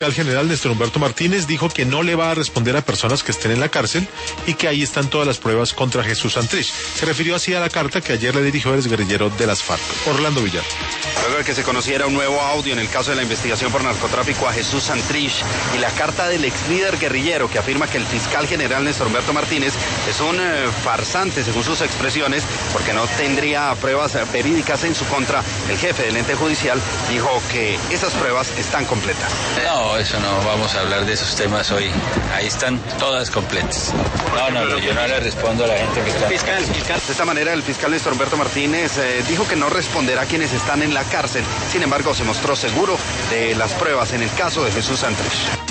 El general Néstor Humberto Martínez dijo que no le va a responder a personas que estén en la cárcel y que ahí están todas las pruebas contra Jesús Santrich. Se refirió así a la carta que ayer le dirigió el exguerrillero de las FARC, Orlando Villar. Luego de que se conociera un nuevo audio en el caso de la investigación por narcotráfico a Jesús Santrich y la carta del ex líder guerrillero que afirma que el fiscal general Néstor Humberto Martínez es un farsante según sus expresiones porque no tendría pruebas verídicas en su contra, el jefe del ente judicial dijo que esas pruebas están completas. No, eso no, vamos a hablar de esos temas hoy. Ahí están todas completas. No, yo no le respondo a la gente que está... Fiscal. De esta manera, el fiscal Néstor Humberto Martínez dijo que no responderá a quienes están en la cárcel. Sin embargo, se mostró seguro de las pruebas en el caso de Jesús Santrich.